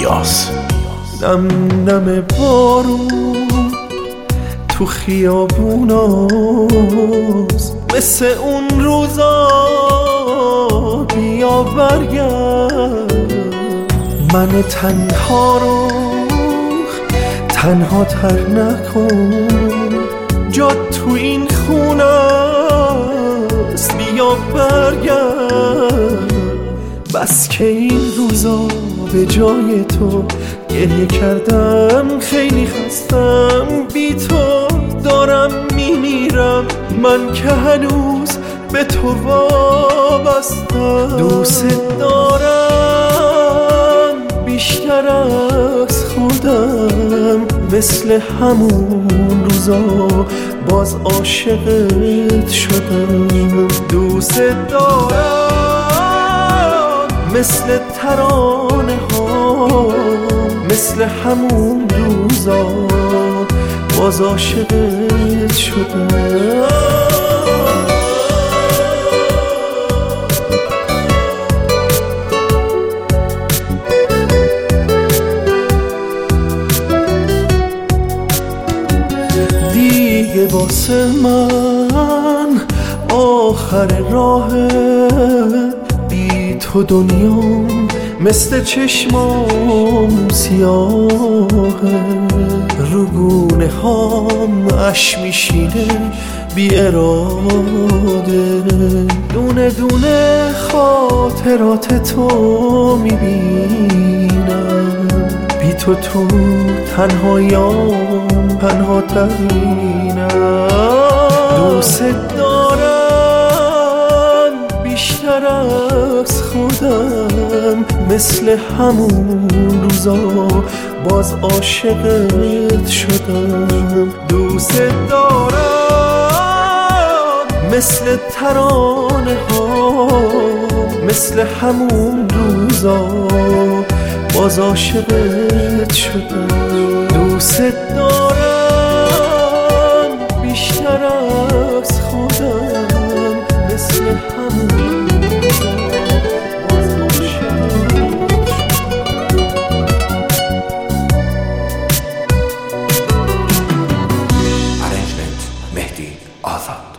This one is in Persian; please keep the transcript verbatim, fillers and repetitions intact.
نیاز. نم نم بارون تو خیابوناست، مثل اون روزا بیا برگرد. من تنها رو تنها تر نکن، جا تو این خونه است، بیا برگرد. بس که این روزا به جای تو گریه کردم، خیلی خستم بی تو دارم میمیرم. من که هنوز به تو وابستم، دوست دارم بیشتر از خودم، مثل همون روزا باز عاشقت شدم. دوست دارم مثل ترانه ها، مثل همون روزا باز عاشقت شدم. دیگه واسه من آخر راهه، بی تو دنیام مثل چشمام سیاهه. رو گونه هام اش میشینه بی اراده، دونه دونه خاطرات تو میبینم. بی تو تو تنهایام تنها ترینم. دوست دارم بیشتر از خودم، مثل همون روزا باز عاشقت شدم. دوست دارم مثل ترانه ها، مثل همون روزا باز عاشقت شدم. دوست دارم بیشتر از خودم، مثل همون روزا باز عاشقت Arrangement مهدی آزاد.